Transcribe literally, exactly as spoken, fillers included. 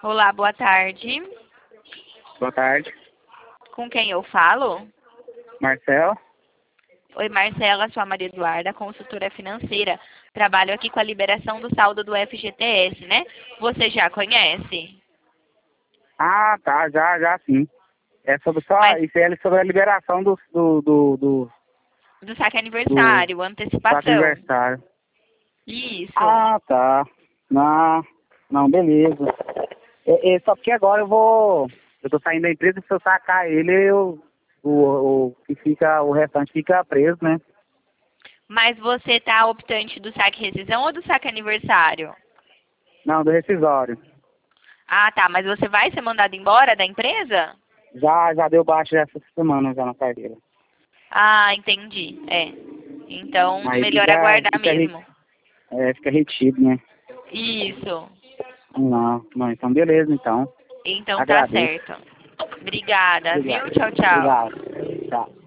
Olá, boa tarde. Boa tarde. Com quem eu falo? Marcel? Oi, Marcela, sou a Maria Eduarda, consultora financeira. Trabalho aqui com a liberação do saldo do F G T S, né? Você já conhece? Ah, tá, já, já sim. É sobre só, Mas isso é sobre a liberação do, do, do, do, do saque do aniversário, saque antecipação. aniversário. Isso. Ah, tá. Não, não, beleza. É, é, só porque agora eu vou, eu tô saindo da empresa, se eu sacar ele, eu, o, o, que fica, o restante fica preso, né? Mas você tá optante do saque rescisão ou do saque aniversário? Não, do rescisório. Ah, tá. Mas você vai ser mandado embora da empresa? Já, já deu baixa essa semana já na carteira. Ah, entendi. É. Então, Aí melhor fica, aguardar fica, re- mesmo. é, fica retido, né? Isso. Não, não, então beleza, então. Então tá Agradeço. certo. Obrigada, viu? Obrigado. Tchau, tchau. Obrigado. Tchau.